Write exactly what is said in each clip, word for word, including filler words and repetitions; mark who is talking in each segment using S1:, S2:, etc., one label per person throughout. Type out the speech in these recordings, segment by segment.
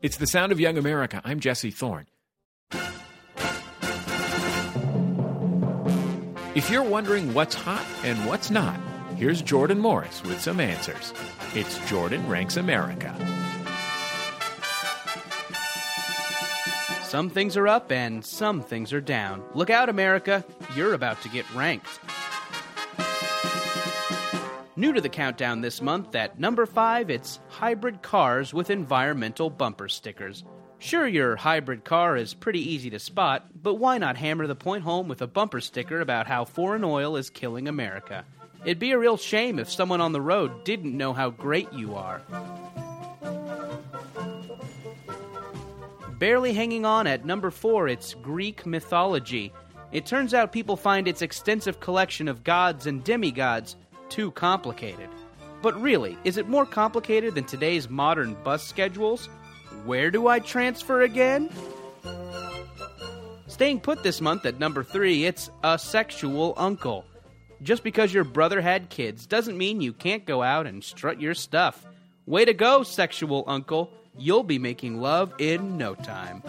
S1: It's the sound of young America. I'm Jesse Thorne. If you're wondering what's hot and what's not, here's Jordan Morris with some answers. It's Jordan Ranks America.
S2: Some things are up and some things are down. Look out, America. You're about to get ranked. New to the countdown this month, at number five, it's hybrid cars with environmental bumper stickers. Sure, your hybrid car is pretty easy to spot, but why not hammer the point home with a bumper sticker about how foreign oil is killing America? It'd be a real shame if someone on the road didn't know how great you are. Barely hanging on at number four, it's Greek mythology. It turns out people find its extensive collection of gods and demigods too complicated. But really, is it more complicated than today's modern bus schedules? Where do I transfer again? Staying put this month at number three, it's a sexual uncle. Just because your brother had kids doesn't mean you can't go out and strut your stuff. Way to go, sexual uncle. You'll be making love in no time.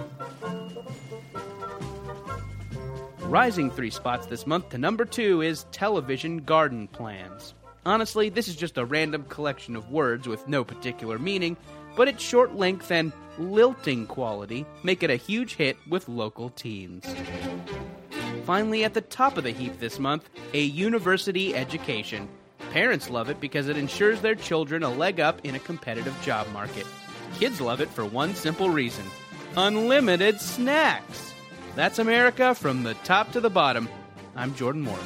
S2: Rising three spots this month to number two is television garden plans. Honestly, this is just a random collection of words with no particular meaning, but its short length and lilting quality make it a huge hit with local teens. Finally, at the top of the heap this month, a university education. Parents love it because it ensures their children a leg up in a competitive job market. Kids love it for one simple reason: unlimited snacks. That's America from the top to the bottom. I'm Jordan Morris.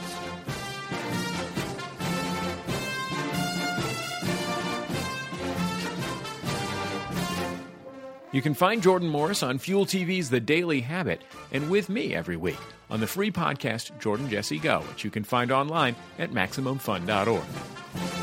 S1: You can find Jordan Morris on Fuel T V's The Daily Habit and with me every week on the free podcast Jordan Jesse Go, which you can find online at Maximum Fun dot org.